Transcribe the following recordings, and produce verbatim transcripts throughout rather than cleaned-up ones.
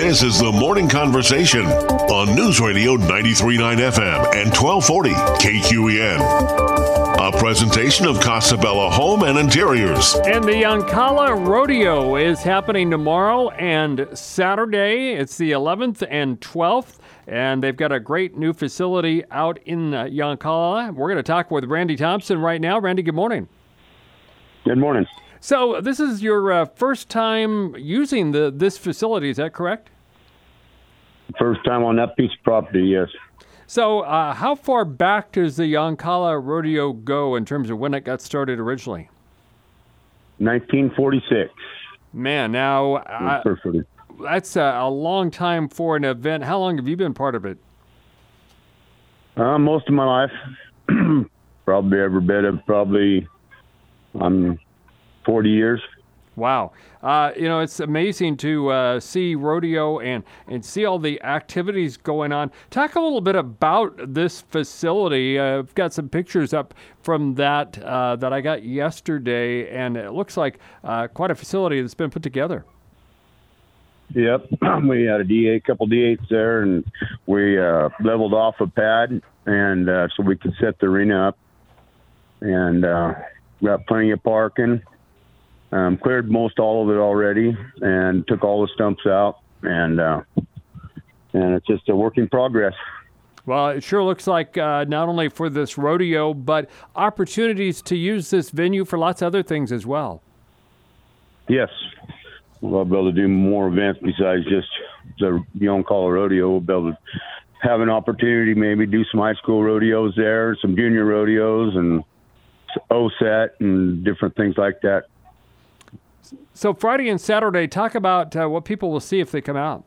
This is the Morning Conversation on News Radio ninety-three point nine F M and twelve forty K Q E N. A presentation of Casabella Home and Interiors. And the Yoncalla Rodeo is happening tomorrow and Saturday. It's the eleventh and twelfth. And they've got a great new facility out in uh, Yoncalla. We're going to talk with Randy Thompson right now. Randy, good morning. Good morning. So this is your uh, first time using the this facility, is that correct? First time on that piece of property, yes. So uh, how far back does the Yoncalla Rodeo go in terms of when it got started originally? nineteen forty-six. Man, now uh, that's a, a long time for an event. How long have you been part of it? Uh, most of my life. Probably every bit of probably um, forty years. Wow. Uh, you know, it's amazing to uh, see rodeo and, and see all the activities going on. Talk a little bit about this facility. Uh, I've got some pictures up from that uh, that I got yesterday, and it looks like uh, quite a facility that's been put together. Yep. We had a D eight, couple D eights there, and we uh, leveled off a pad, and uh, so we could set the arena up, and uh, got plenty of parking. Um, cleared most all of it already and took all the stumps out, and uh, and it's just a work in progress. Well, it sure looks like uh, not only for this rodeo, but opportunities to use this venue for lots of other things as well. Yes. We'll be able to do more events besides just the Yoncalla Rodeo. We'll be able to have an opportunity, maybe do some high school rodeos there, some junior rodeos, and O S E T and different things like that. So Friday and Saturday, talk about uh, what people will see if they come out.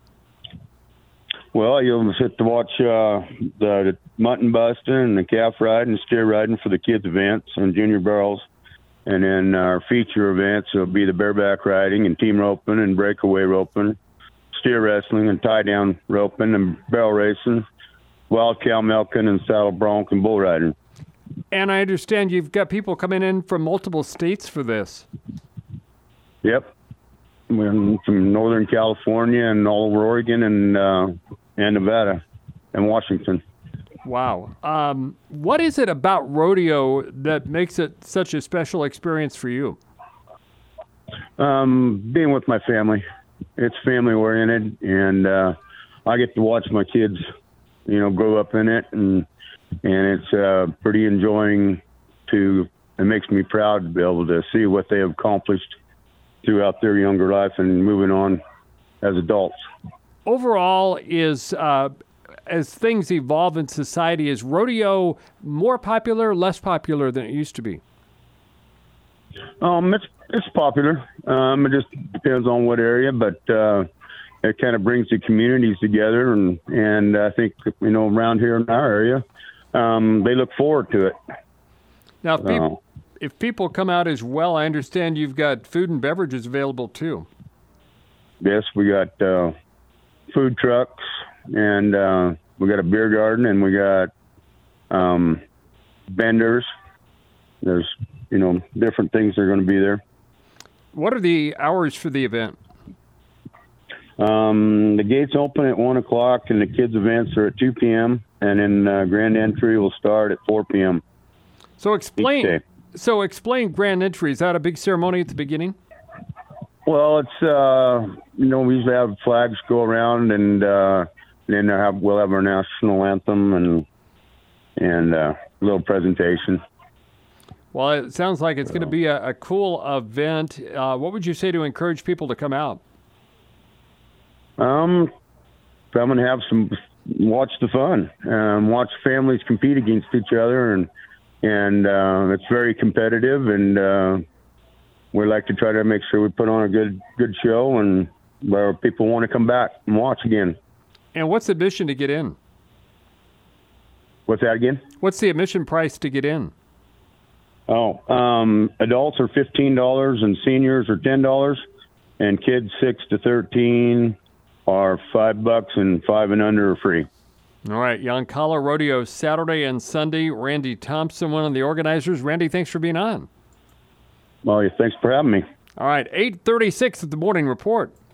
Well, you'll sit to watch uh, the, the mutton busting and the calf riding and steer riding for the kids' events and junior barrels. And then our feature events will be the bareback riding and team roping and breakaway roping, steer wrestling and tie-down roping and barrel racing, wild cow milking and saddle bronc and bull riding. And I understand you've got people coming in from multiple states for this. Yep. We're from Northern California and all over Oregon and uh, and Nevada and Washington. Wow. Um, what is it about rodeo that makes it such a special experience for you? Um, being with my family. It's family-oriented, and uh, I get to watch my kids, you know, grow up in it, and and it's uh, pretty enjoying to, it makes me proud to be able to see what they have accomplished throughout their younger life and moving on as adults. Overall, is uh, as things evolve in society, is rodeo more popular, less popular than it used to be? Um, it's it's popular. Um, it just depends on what area, but uh, it kind of brings the communities together, and and I think, you know, around here in our area, um, they look forward to it. Now, if people, if people come out as well, I understand you've got food and beverages available too. Yes, we got uh, food trucks, and uh, we got a beer garden, and we got um, vendors. There's, you know, different things that are going to be there. What are the hours for the event? Um, the gates open at one o'clock, and the kids' events are at two p.m., and then uh, grand entry will start at four p.m. So explain. So explain grand entry. Is that a big ceremony at the beginning? Well, it's, uh, you know, we usually have flags go around, and uh, then have, we'll have our national anthem and and uh, a little presentation. Well, it sounds like it's so. going to be a, a cool event. Uh, what would you say to encourage people to come out? Um, come and have some, watch the fun, um, watch families compete against each other, and and uh, it's very competitive, and uh, we like to try to make sure we put on a good good show, and where people want to come back and watch again. And what's the admission to get in? What's that again? What's the admission price to get in? Oh, um, adults are fifteen dollars, and seniors are ten dollars, and kids six to thirteen are five bucks, and five and under are free. All right, Yoncalla Rodeo, Saturday and Sunday. Randy Thompson, one of the organizers. Randy, thanks for being on. Well, thanks for having me. All right, eight thirty-six at the Morning Report.